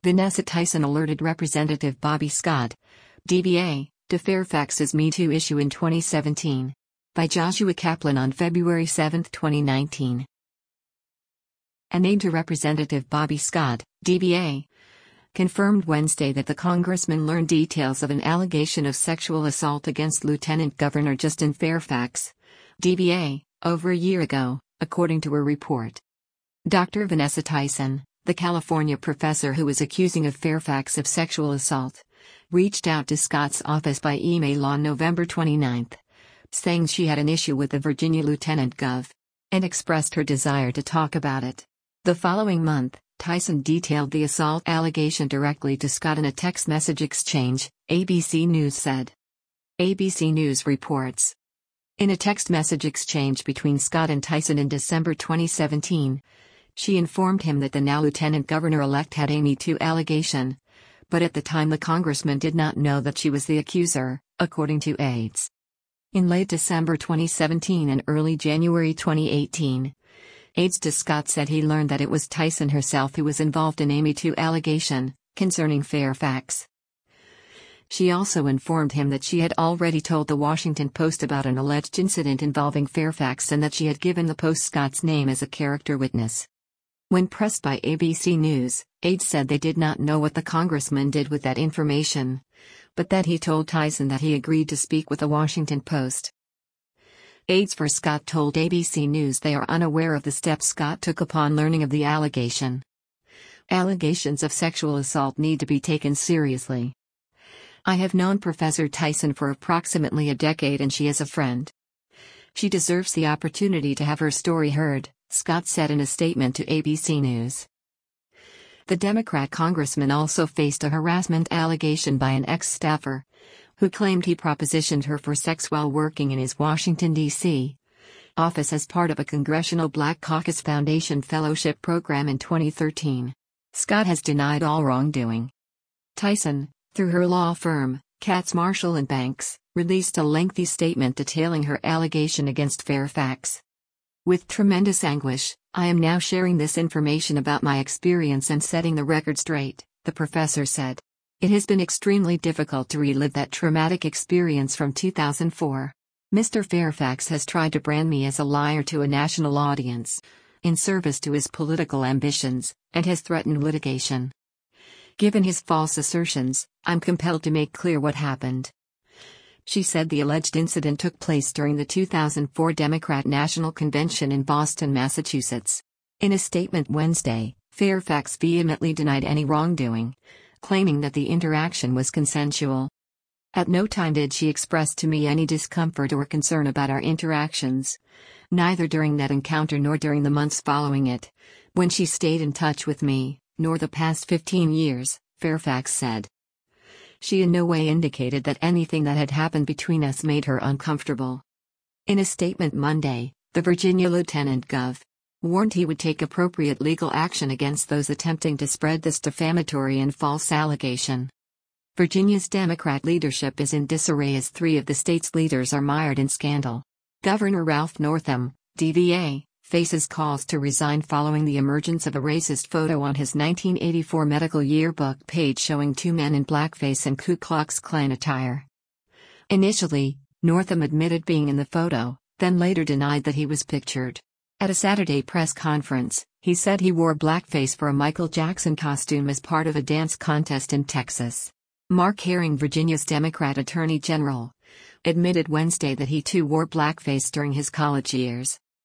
Vanessa Tyson alerted Representative Bobby Scott, DBA, to Fairfax's Me Too issue in 2017. By Joshua Kaplan on February 7, 2019. An aide to Representative Bobby Scott, DBA, confirmed Wednesday that the congressman learned details of an allegation of sexual assault against Lieutenant Governor Justin Fairfax, DBA, over a year ago, according to a report. Dr. Vanessa Tyson, the California professor who was accusing of Fairfax of sexual assault, reached out to Scott's office by email on November 29, saying she had an issue with the Virginia Lieutenant Gov, and expressed her desire to talk about it. The following month, Tyson detailed the assault allegation directly to Scott in a text message exchange, ABC News said. ABC News reports. In a text message exchange between Scott and Tyson in December 2017, she informed him that the now Lieutenant Governor-elect had a Me Too allegation, but at the time the congressman did not know that she was the accuser, according to aides. In late December 2017 and early January 2018, aides to Scott said he learned that it was Tyson herself who was involved in a Me Too allegation concerning Fairfax. She also informed him that she had already told the Washington Post about an alleged incident involving Fairfax and that she had given the Post Scott's name as a character witness. When pressed by ABC News, aides said they did not know what the congressman did with that information, but that he told Tyson that he agreed to speak with the Washington Post. Aides for Scott told ABC News they are unaware of the steps Scott took upon learning of the allegation. Allegations of sexual assault need to be taken seriously. I have known Professor Tyson for approximately a decade and she is a friend. She deserves the opportunity to have her story heard, Scott said in a statement to ABC News. The Democrat congressman also faced a harassment allegation by an ex-staffer, who claimed he propositioned her for sex while working in his Washington, D.C. office as part of a Congressional Black Caucus Foundation Fellowship program in 2013. Scott has denied all wrongdoing. Tyson, through her law firm, Katz Marshall & Banks, released a lengthy statement detailing her allegation against Fairfax. With tremendous anguish, I am now sharing this information about my experience and setting the record straight, the professor said. It has been extremely difficult to relive that traumatic experience from 2004. Mr. Fairfax has tried to brand me as a liar to a national audience, in service to his political ambitions, and has threatened litigation. Given his false assertions, I'm compelled to make clear what happened. She said the alleged incident took place during the 2004 Democrat National Convention in Boston, Massachusetts. In a statement Wednesday, Fairfax vehemently denied any wrongdoing, claiming that the interaction was consensual. At no time did she express to me any discomfort or concern about our interactions, neither during that encounter nor during the months following it, when she stayed in touch with me, nor the past 15 years, Fairfax said. She in no way indicated that anything that had happened between us made her uncomfortable. In a statement Monday, the Virginia Lieutenant Gov warned he would take appropriate legal action against those attempting to spread this defamatory and false allegation. Virginia's Democrat leadership is in disarray as 3 of the state's leaders are mired in scandal. Governor Ralph Northam, DVA, faces calls to resign following the emergence of a racist photo on his 1984 medical yearbook page showing 2 men in blackface and Ku Klux Klan attire. Initially, Northam admitted being in the photo, then later denied that he was pictured. At a Saturday press conference, he said he wore blackface for a Michael Jackson costume as part of a dance contest in Texas. Mark Herring, Virginia's Democrat Attorney General, admitted Wednesday that he too wore blackface during his college years.